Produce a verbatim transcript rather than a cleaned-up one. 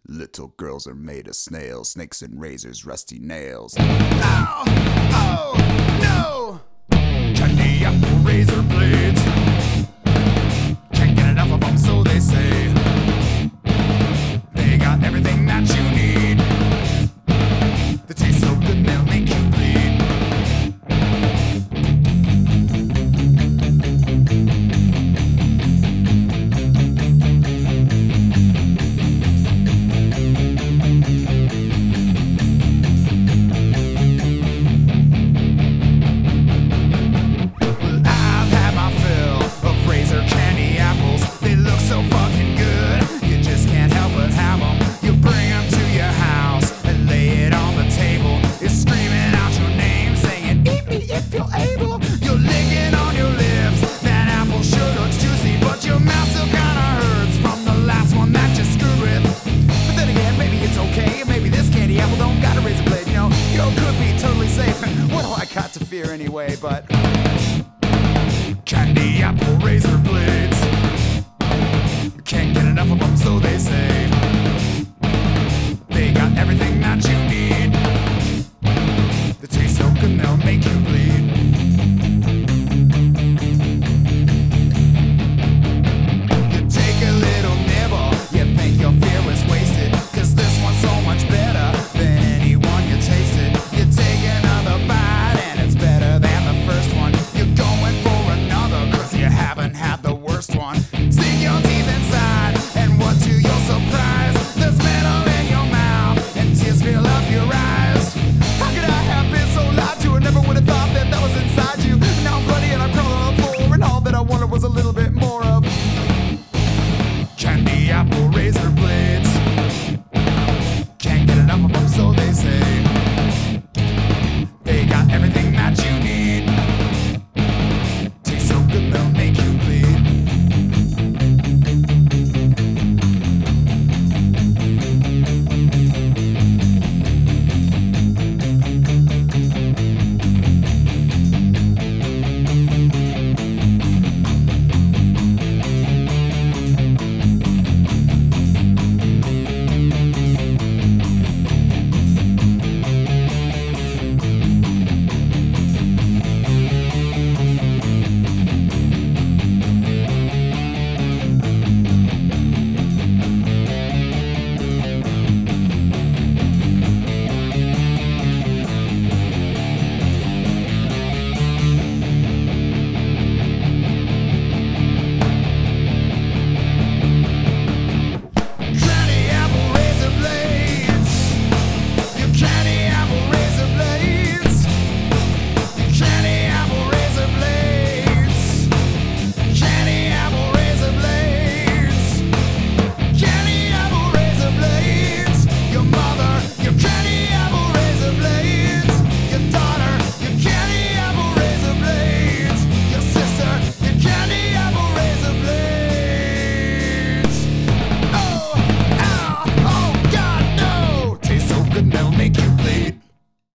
Little girls are made of snails, snakes and razors, rusty nails. Ow! Oh! No! Candy apple razor blades. Can't get enough of them, so they say. They got everything that you need. They taste so good and they'll make you bleed. Got to fear anyway, but